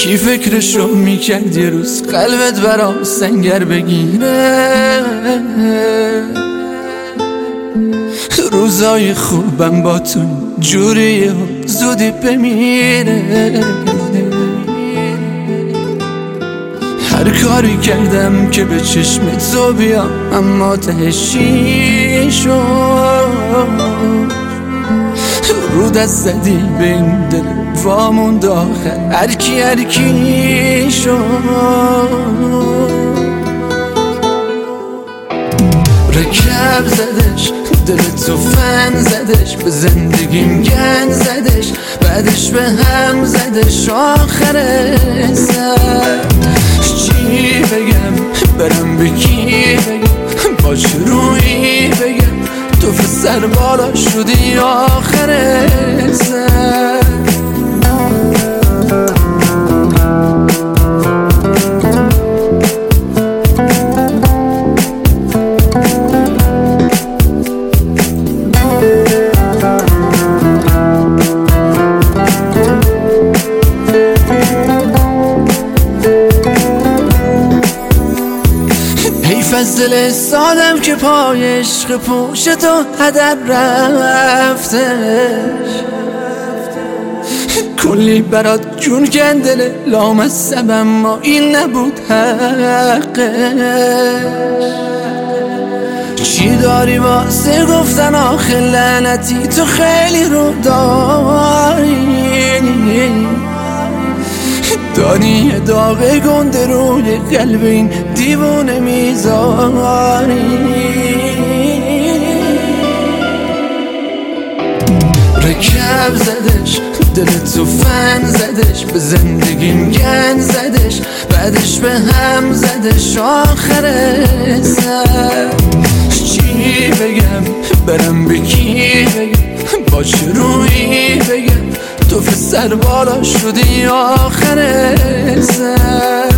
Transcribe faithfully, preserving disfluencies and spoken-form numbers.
کی فکرشو میکرد یه روز قلبت برام سنگر بگیره؟ روزای خوبم با تو جوریه و زودی بمیره. هر کاری کردم که به چشم تو بیام اما تهش چی شد؟ رو دست زدی به این دل واموند آخر هر کی هر کی شد. رکب زدش دل تو فن زدش، به زندگیم گند زدش، بعدش به هم زدش آخر سر. چی بگم برم به کی بگم، با چه روی بگم تو سر بالا شدی آخر سر. از دل سادم که پای عشق پوش تو هدر رفتش، کلی برات جون کن دل لامصب اما این نبود حقش. چی داری واسه گفتن آخه لعنتی تو خیلی رو داری، داری داغ گنده روی قلب این دیوونه میذاری. رکب زدش دل تو فن زدش، به زندگیم گند زدش، بعدش به هم زدش آخر سر. چی بگم برم به کی بگم، با چه روی بگم تو سر بالا شدی آخر سر.